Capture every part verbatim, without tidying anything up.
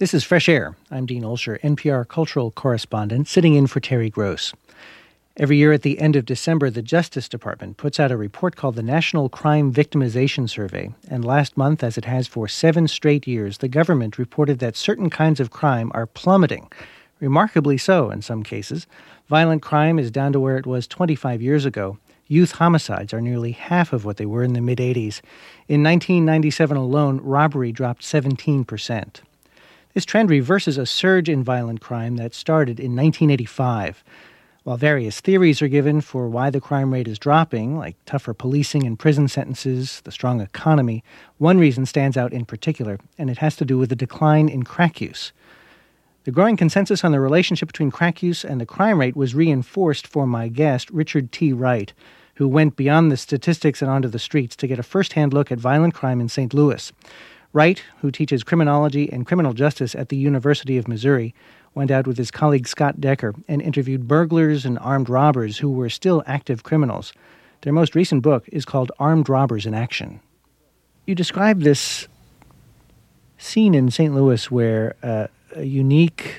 This is Fresh Air. I'm Dean Olsher, N P R cultural correspondent, sitting in for Terry Gross. Every year at the end of December, the Justice Department puts out a report called the National Crime Victimization Survey. And last month, as it has for seven straight years, the government reported that certain kinds of crime are plummeting. Remarkably so in some cases. Violent crime is down to where it was twenty-five years ago. Youth homicides are nearly half of what they were in the mid-eighties. In nineteen ninety-seven alone, robbery dropped seventeen percent. This trend reverses a surge in violent crime that started in nineteen eighty-five. While various theories are given for why the crime rate is dropping, like tougher policing and prison sentences, the strong economy, one reason stands out in particular, and it has to do with the decline in crack use. The growing consensus on the relationship between crack use and the crime rate was reinforced for my guest, Richard T. Wright, who went beyond the statistics and onto the streets to get a first-hand look at violent crime in Saint Louis. Wright, who teaches criminology and criminal justice at the University of Missouri, went out with his colleague Scott Decker and interviewed burglars and armed robbers who were still active criminals. Their most recent book is called Armed Robbers in Action. You describe this scene in Saint Louis where uh, a unique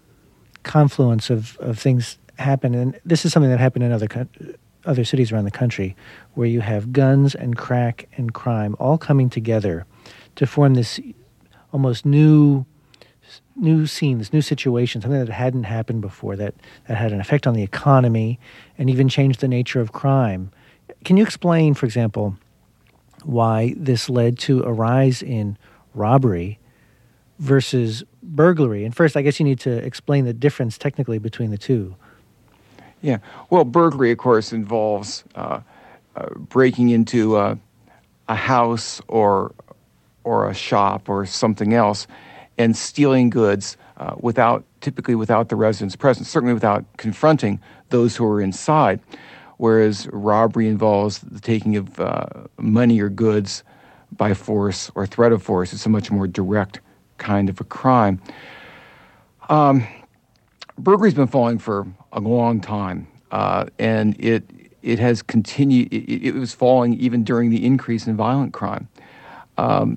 confluence of, of things happen, and this is something that happened in other co- other cities around the country, where you have guns and crack and crime all coming together to form this almost new new scene, this new situation, something that hadn't happened before, that, that had an effect on the economy and even changed the nature of crime. Can you explain, for example, why this led to a rise in robbery versus burglary? And first, I guess you need to explain the difference technically between the two. Yeah. Well, burglary, of course, involves uh, uh, breaking into uh, a house or or a shop or something else and stealing goods uh, without, typically without the resident's presence, certainly without confronting those who are inside, whereas robbery involves the taking of uh, money or goods by force or threat of force. It's a much more direct kind of a crime. Um, burglary's been falling for a long time, uh, and it it has continued. It, it was falling even during the increase in violent crime. Um,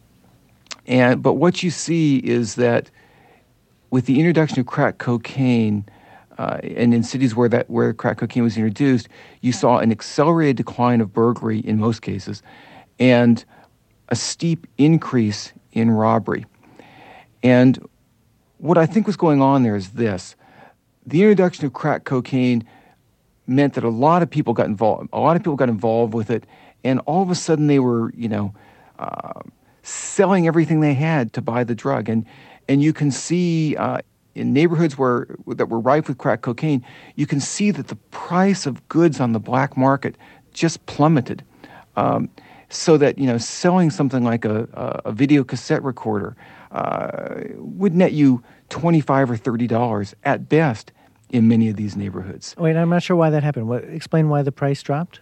And but what you see is that with the introduction of crack cocaine, uh, and in cities where that where crack cocaine was introduced, you saw an accelerated decline of burglary in most cases, and a steep increase in robbery. And what I think was going on there is this: the introduction of crack cocaine meant that a lot of people got involved. A lot of people got involved with it, and all of a sudden they were, you know. Uh, selling everything they had to buy the drug. And and you can see uh, in neighborhoods where that were rife with crack cocaine, you can see that the price of goods on the black market just plummeted. Um, so that, you know, selling something like a, a, a video cassette recorder uh, would net you twenty-five dollars or thirty dollars at best in many of these neighborhoods. Wait, I'm not sure why that happened. What, explain why the price dropped.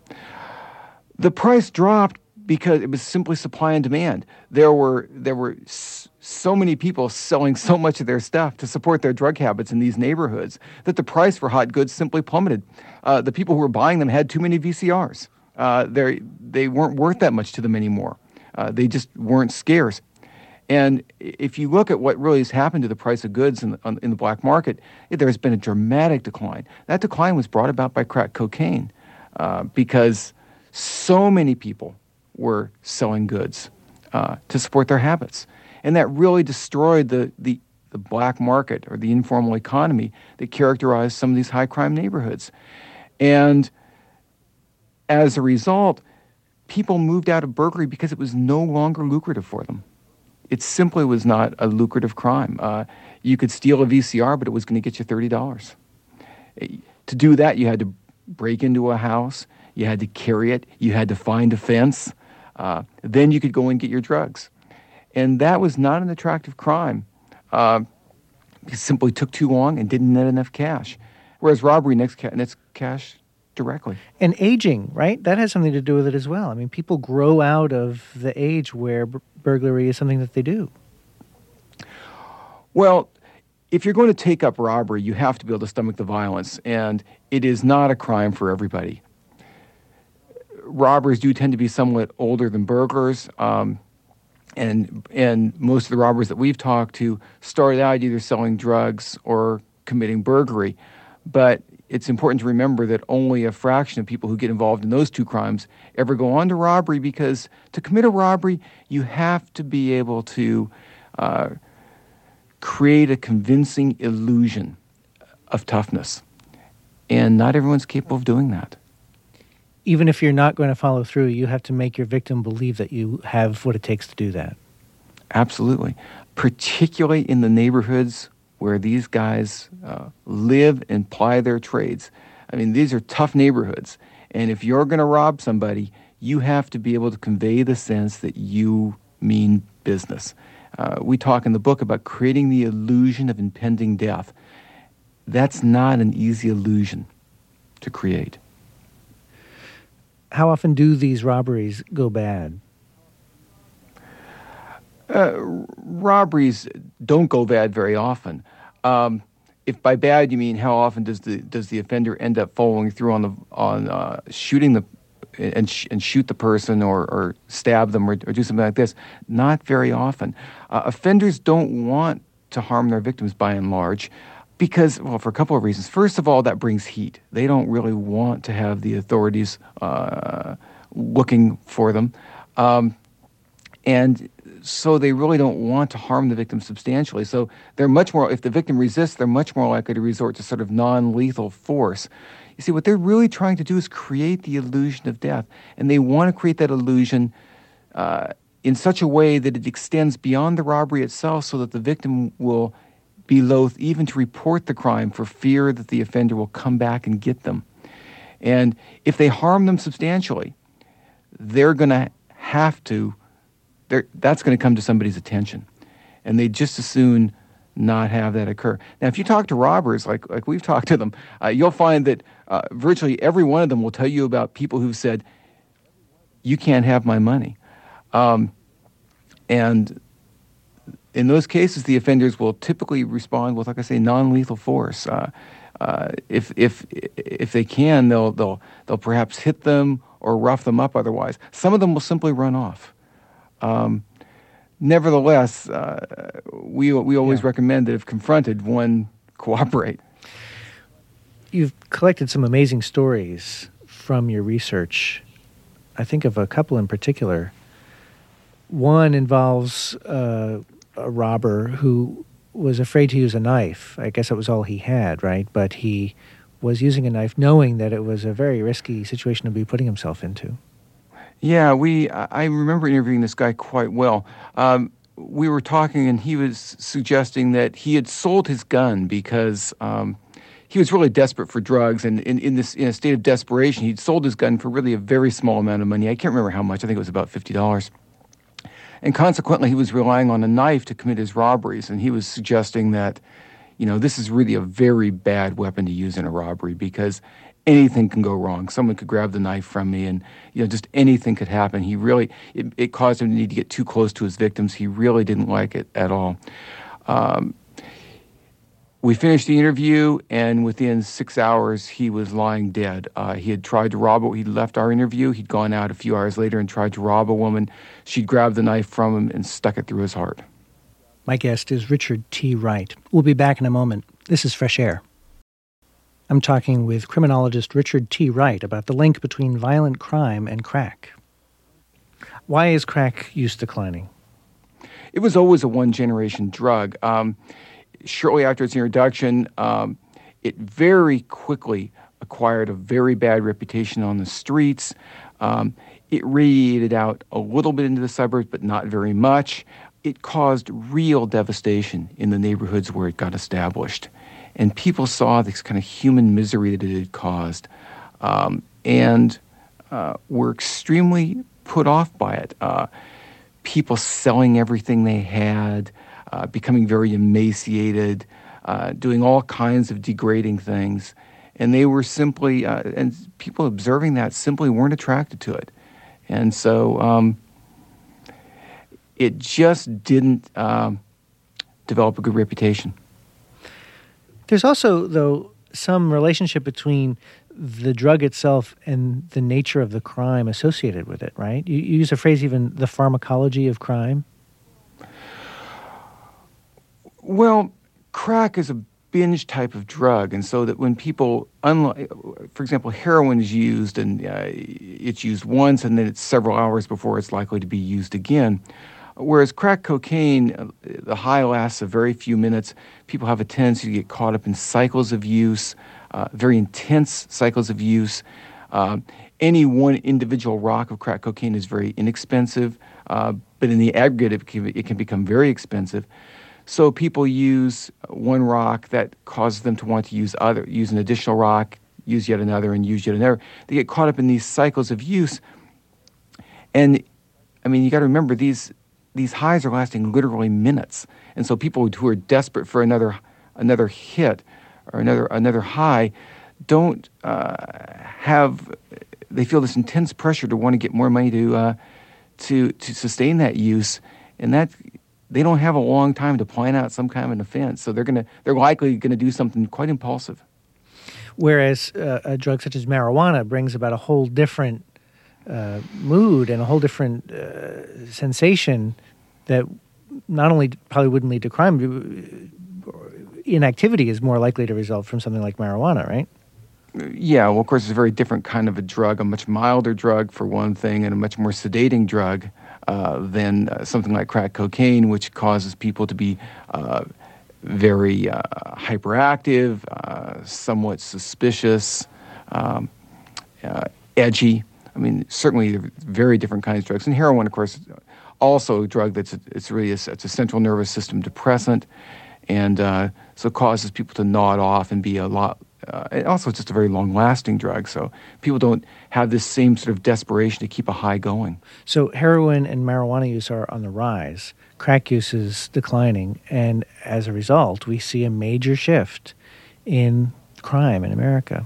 The price dropped because it was simply supply and demand. There were there were so many people selling so much of their stuff to support their drug habits in these neighborhoods that the price for hot goods simply plummeted. Uh, the people who were buying them had too many V C Rs. Uh, they they weren't worth that much to them anymore. Uh, they just weren't scarce. And if you look at what really has happened to the price of goods in the, on, in the black market, there has been a dramatic decline. That decline was brought about by crack cocaine uh, because so many people were selling goods uh, to support their habits. And that really destroyed the, the, the black market or the informal economy that characterized some of these high crime neighborhoods. And as a result, people moved out of burglary because it was no longer lucrative for them. It simply was not a lucrative crime. Uh, you could steal a V C R, but it was going to get you thirty dollars. To do that, you had to break into a house, you had to carry it, you had to find a fence. Uh, then you could go and get your drugs. And that was not an attractive crime. Uh, it simply took too long and didn't net enough cash. Whereas robbery nets, ca- nets cash directly. And aging, right? That has something to do with it as well. I mean, people grow out of the age where b- burglary is something that they do. Well, if you're going to take up robbery, you have to be able to stomach the violence. And it is not a crime for everybody. Robbers do tend to be somewhat older than burglars. Um, And and most of the robbers that we've talked to started out either selling drugs or committing burglary. But it's important to remember that only a fraction of people who get involved in those two crimes ever go on to robbery, because to commit a robbery, you have to be able to uh, create a convincing illusion of toughness. And not everyone's capable of doing that. Even if you're not going to follow through, you have to make your victim believe that you have what it takes to do that. Absolutely. Particularly in the neighborhoods where these guys uh, live and ply their trades. I mean, these are tough neighborhoods. And if you're going to rob somebody, you have to be able to convey the sense that you mean business. Uh, we talk in the book about creating the illusion of impending death. That's not an easy illusion to create. How often do these robberies go bad? Uh, robberies don't go bad very often. Um, if by bad you mean how often does the does the offender end up following through on the on uh, shooting the and sh- and shoot the person or, or stab them or, or do something like this? Not very often. Uh, offenders don't want to harm their victims by and large, because, well, for a couple of reasons. First of all, that brings heat. They don't really want to have the authorities uh, looking for them. Um, and so they really don't want to harm the victim substantially. So they're much more, if the victim resists, they're much more likely to resort to sort of non-lethal force. You see, what they're really trying to do is create the illusion of death. And they want to create that illusion uh, in such a way that it extends beyond the robbery itself, so that the victim will be loath even to report the crime for fear that the offender will come back and get them. And if they harm them substantially, they're going to have to, that's going to come to somebody's attention. And they just as soon not have that occur. Now, if you talk to robbers, like like we've talked to them, uh, you'll find that uh, virtually every one of them will tell you about people who've said, you can't have my money. Um, and in those cases, the offenders will typically respond with, like I say, non-lethal force. Uh, uh, if if if they can, they'll they'll they'll perhaps hit them or rough them up. Otherwise, some of them will simply run off. Um, nevertheless, uh, we we always yeah. recommend that if confronted, one cooperate. You've collected some amazing stories from your research. I think of a couple in particular. One involves Uh, a robber who was afraid to use a knife. I guess that was all he had, right? But he was using a knife knowing that it was a very risky situation to be putting himself into. Yeah, we. I remember interviewing this guy quite well. Um, we were talking, and he was suggesting that he had sold his gun because um, he was really desperate for drugs, and in, in this in a state of desperation, he'd sold his gun for really a very small amount of money. I can't remember how much. I think it was about fifty dollars. And consequently, he was relying on a knife to commit his robberies. And he was suggesting that, you know, this is really a very bad weapon to use in a robbery, because anything can go wrong. Someone could grab the knife from me, and, you know, just anything could happen. He really, it, it caused him to need to get too close to his victims. He really didn't like it at all. Um, we finished the interview, and within six hours, he was lying dead. Uh, he had tried to rob a, he'd left our interview. He'd gone out a few hours later and tried to rob a woman. She'd grabbed the knife from him and stuck it through his heart. My guest is Richard T. Wright. We'll be back in a moment. This is Fresh Air. I'm talking with criminologist Richard T. Wright about the link between violent crime and crack. Why is crack use declining? It was always a one-generation drug. Um, Shortly after its introduction, um, it very quickly acquired a very bad reputation on the streets. Um, it radiated out a little bit into the suburbs, but not very much. It caused real devastation in the neighborhoods where it got established. And people saw this kind of human misery that it had caused, um, and uh, were extremely put off by it. Uh, people selling everything they had, Uh, becoming very emaciated, uh, doing all kinds of degrading things. And they were simply, uh, and people observing that simply weren't attracted to it. And so um, it just didn't um, develop a good reputation. There's also, though, some relationship between the drug itself and the nature of the crime associated with it, right? You, you use a phrase even, the pharmacology of crime. Well, crack is a binge type of drug, and so that when people, unlike, for example, heroin is used and uh, it's used once, and then it's several hours before it's likely to be used again. Whereas crack cocaine, uh, the high lasts a very few minutes. People have a tendency to get caught up in cycles of use, uh, very intense cycles of use. Uh, any one individual rock of crack cocaine is very inexpensive, uh, but in the aggregate, it can, it can become very expensive. So people use one rock that causes them to want to use other, use an additional rock, use yet another, and use yet another. They get caught up in these cycles of use. And, I mean, you got to remember, these these highs are lasting literally minutes. And so people who are desperate for another another hit or another another high don't uh, have, they feel this intense pressure to want to get more money to uh, to to sustain that use. And that, they don't have a long time to plan out some kind of an offense, so they're gonna they're likely going to do something quite impulsive. Whereas uh, a drug such as marijuana brings about a whole different uh, mood and a whole different uh, sensation that not only probably wouldn't lead to crime, inactivity is more likely to result from something like marijuana, right? Yeah, well, of course, it's a very different kind of a drug, a much milder drug for one thing, and a much more sedating drug uh, than uh, something like crack cocaine, which causes people to be uh, very uh, hyperactive, uh, somewhat suspicious, um, uh, edgy. I mean, certainly very different kinds of drugs. And heroin, of course, also a drug that's a, it's really a, it's a central nervous system depressant, and uh, so causes people to nod off and be a lot. Uh, and also, it's just a very long-lasting drug, so people don't have this same sort of desperation to keep a high going. So heroin and marijuana use are on the rise. Crack use is declining, and as a result, we see a major shift in crime in America.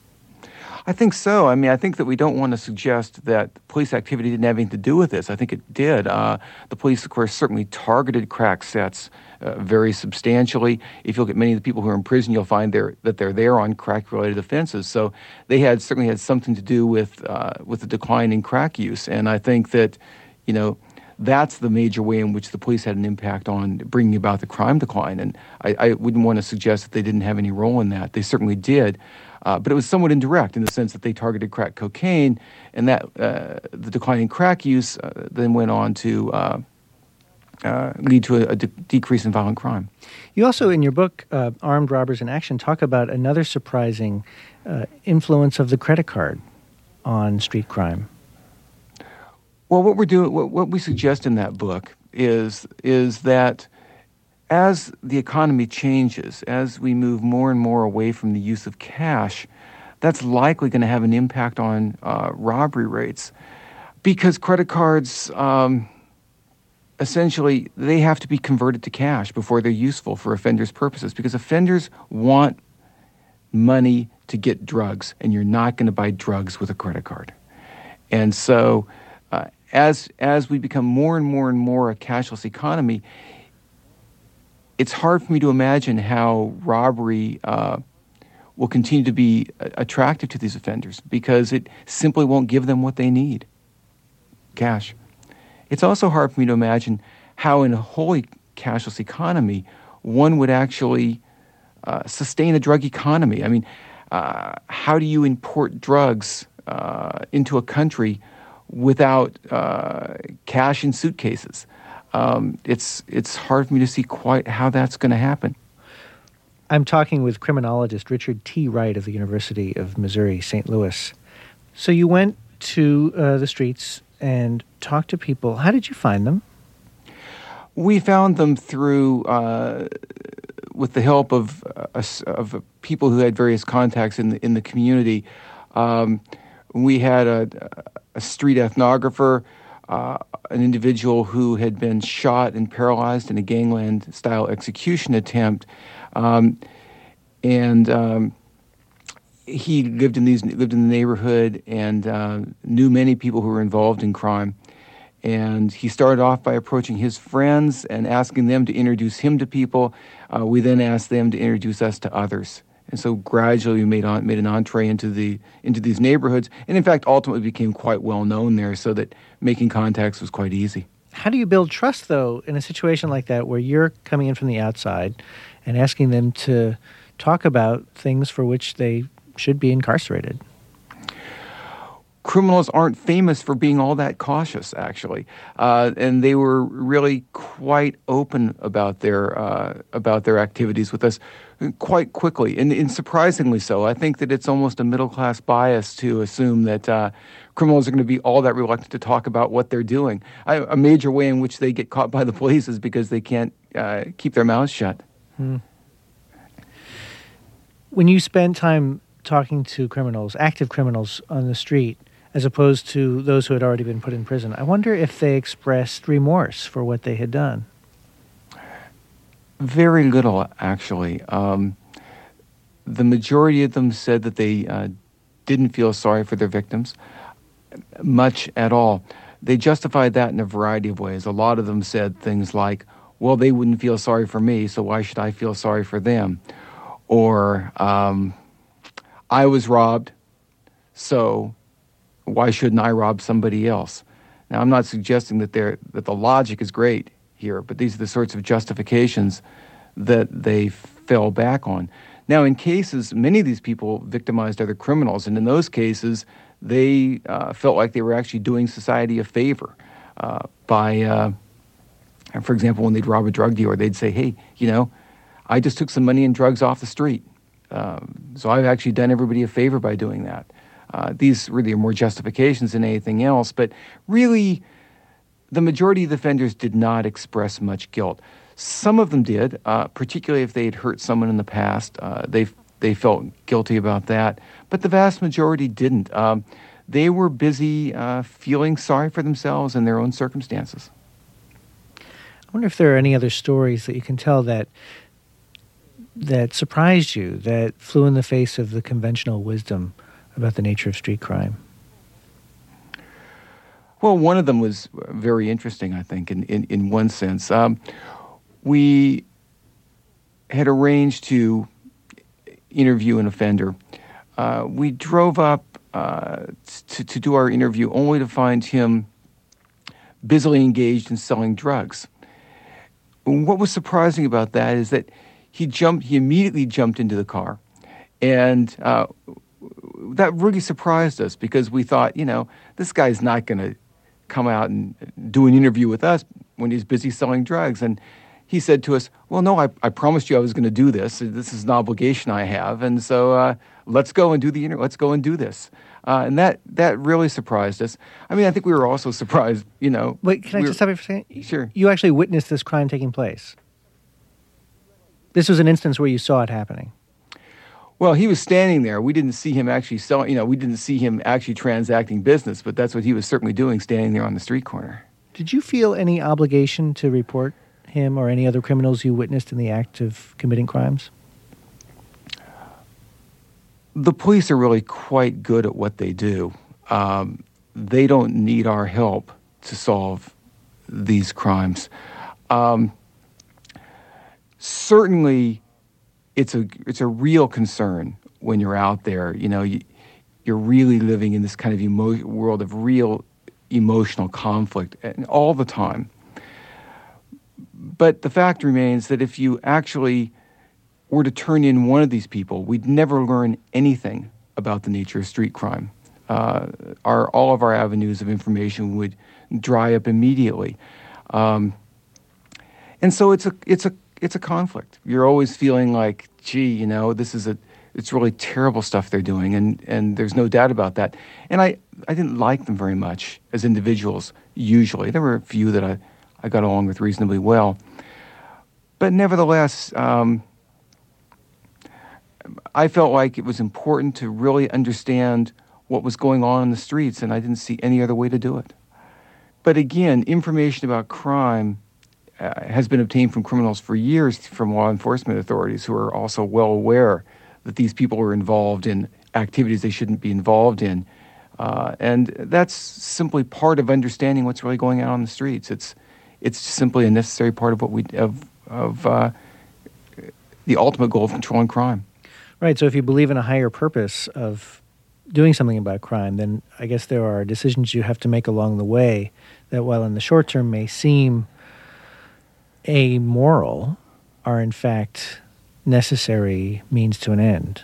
I think so. I mean, I think that we don't want to suggest that police activity didn't have anything to do with this. I think it did. Uh, the police, of course, certainly targeted crack sets uh, very substantially. If you look at many of the people who are in prison, you'll find they're, that they're there on crack-related offenses. So they had certainly had something to do with uh, with the decline in crack use. And I think that, you know, that's the major way in which the police had an impact on bringing about the crime decline. And I, I wouldn't want to suggest that they didn't have any role in that. They certainly did. Uh, but it was somewhat indirect in the sense that they targeted crack cocaine, and that uh, the decline in crack use uh, then went on to uh, uh, lead to a, a de- decrease in violent crime. You also, in your book, uh, Armed Robbers in Action, talk about another surprising uh, influence of the credit card on street crime. Well, what we're doing, what, what we suggest in that book is is that as the economy changes, as we move more and more away from the use of cash, that's likely going to have an impact on uh, robbery rates, because credit cards, um, essentially, they have to be converted to cash before they're useful for offenders' purposes, because offenders want money to get drugs, and you're not going to buy drugs with a credit card. And so uh, as as we become more and more and more a cashless economy, it's hard for me to imagine how robbery uh, will continue to be attractive to these offenders, because it simply won't give them what they need, cash. It's also hard for me to imagine how in a wholly cashless economy one would actually uh, sustain a drug economy. I mean, uh, how do you import drugs uh, into a country without uh, cash in suitcases? Um, it's it's hard for me to see quite how that's going to happen. I'm talking with criminologist Richard T. Wright of the University of Missouri, Saint Louis. So you went to uh, the streets and talked to people. How did you find them? We found them through, uh, with the help of uh, of people who had various contacts in the, in the community. Um, we had a, a street ethnographer, Uh, an individual who had been shot and paralyzed in a gangland-style execution attempt, um, and um, he lived in these lived in the neighborhood and uh, knew many people who were involved in crime. And he started off by approaching his friends and asking them to introduce him to people. Uh, we then asked them to introduce us to others. And so gradually we made on, made an entree into the into these neighborhoods, and in fact ultimately became quite well known there, so that making contacts was quite easy. How do you build trust, though, in a situation like that where you're coming in from the outside and asking them to talk about things for which they should be incarcerated? Criminals aren't famous for being all that cautious, actually, uh, and they were really quite open about their uh, about their activities with us quite quickly, and, and surprisingly so. I think that it's almost a middle class bias to assume that uh, criminals are going to be all that reluctant to talk about what they're doing. I, a major way in which they get caught by the police is because they can't uh, keep their mouths shut. Hmm. When you spend time talking to criminals, active criminals on the street, as opposed to those who had already been put in prison, I wonder if they expressed remorse for what they had done. Very little, actually. Um, the majority of them said that they uh, didn't feel sorry for their victims, much at all. They justified that in a variety of ways. A lot of them said things like, well, they wouldn't feel sorry for me, so why should I feel sorry for them? Or, um, I was robbed, so why shouldn't I rob somebody else? Now, I'm not suggesting that they're, that the logic is great here, but these are the sorts of justifications that they fell back on. Now, in cases, many of these people victimized other criminals, and in those cases, they uh, felt like they were actually doing society a favor uh, by, uh, for example, when they'd rob a drug dealer, they'd say, hey, you know, I just took some money and drugs off the street, um, so I've actually done everybody a favor by doing that. Uh, these really are more justifications than anything else, but really, the majority of the offenders did not express much guilt. Some of them did, uh, particularly if they had hurt someone in the past. Uh, they they felt guilty about that, but the vast majority didn't. Um, they were busy uh, feeling sorry for themselves and their own circumstances. I wonder if there are any other stories that you can tell that that surprised you, that flew in the face of the conventional wisdom about the nature of street crime. Well, one of them was very interesting, I think, in, in, in one sense. Um, we had arranged to interview an offender. Uh, we drove up uh, to, to do our interview only to find him busily engaged in selling drugs. What was surprising about that is that he jumped, he immediately jumped into the car, and uh, that really surprised us because we thought, you know, this guy's not going to come out and do an interview with us when he's busy selling drugs. And he said to us, well, no, I, I promised you I was going to do this. This is an obligation I have. And so uh, let's go and do the interview. Let's go and do this. Uh, and that, that really surprised us. I mean, I think we were also surprised, you know. Wait, can I we just stop you for a second? Sure. You actually witnessed this crime taking place. This was an instance where you saw it happening. Well, he was standing there. We didn't see him actually selling, you know, we didn't see him actually transacting business, but that's what he was certainly doing, standing there on the street corner. Did you feel any obligation to report him or any other criminals you witnessed in the act of committing crimes? The police are really quite good at what they do. Um, they don't need our help to solve these crimes. Um, certainly, it's a it's a real concern when you're out there. You know, you, you're really living in this kind of emo- world of real emotional conflict and all the time. But the fact remains that if you actually were to turn in one of these people, we'd never learn anything about the nature of street crime. Uh, our all of our avenues of information would dry up immediately, um, and so it's a it's a it's a conflict. You're always feeling like, gee, you know, this is a it's really terrible stuff they're doing, and and there's no doubt about that. And I I didn't like them very much as individuals. Usually, there were a few that I I got along with reasonably well, but nevertheless. Um, I felt like it was important to really understand what was going on in the streets, and I didn't see any other way to do it. But again, information about crime uh, has been obtained from criminals for years from law enforcement authorities who are also well aware that these people are involved in activities they shouldn't be involved in. Uh, and that's simply part of understanding what's really going on on the streets. It's it's simply a necessary part of what we of of uh, the ultimate goal of controlling crime. Right, so if you believe in a higher purpose of doing something about crime, then I guess there are decisions you have to make along the way that, while in the short term may seem amoral, are in fact necessary means to an end.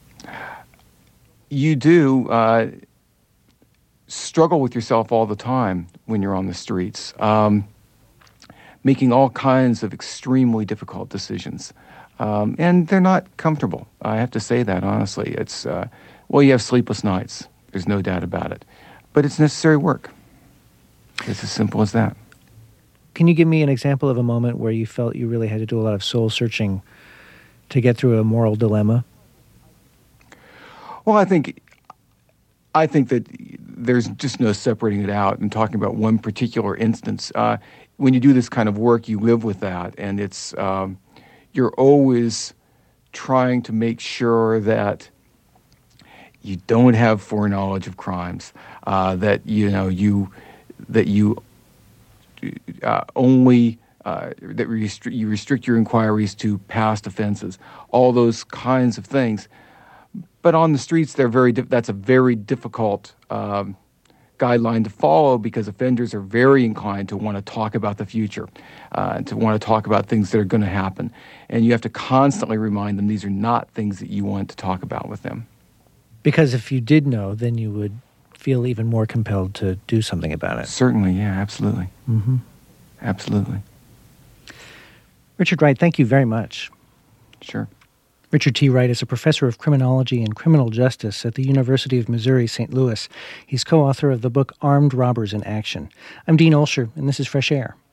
You do uh, struggle with yourself all the time when you're on the streets, um, making all kinds of extremely difficult decisions. Um, and they're not comfortable. I have to say that, honestly. It's, uh, well, you have sleepless nights. There's no doubt about it. But it's necessary work. It's as simple as that. Can you give me an example of a moment where you felt you really had to do a lot of soul-searching to get through a moral dilemma? Well, I think I think that there's just no separating it out and talking about one particular instance. Uh, when you do this kind of work, you live with that, and it's um, you're always trying to make sure that you don't have foreknowledge of crimes, uh, that you know you that you uh, only uh, that restri- you restrict your inquiries to past offenses, all those kinds of things. But on the streets, they're very. Di- that's a very difficult um, guideline to follow because offenders are very inclined to want to talk about the future, uh, to want to talk about things that are going to happen, and you have to constantly remind them these are not things that you want to talk about with them. Because if you did know, then you would feel even more compelled to do something about it. Certainly, yeah, absolutely, Mm-hmm. absolutely. Richard Wright, thank you very much. Sure. Richard T. Wright is a professor of criminology and criminal justice at the University of Missouri, Saint Louis. He's co-author of the book Armed Robbers in Action. I'm Dean Olsher, and this is Fresh Air.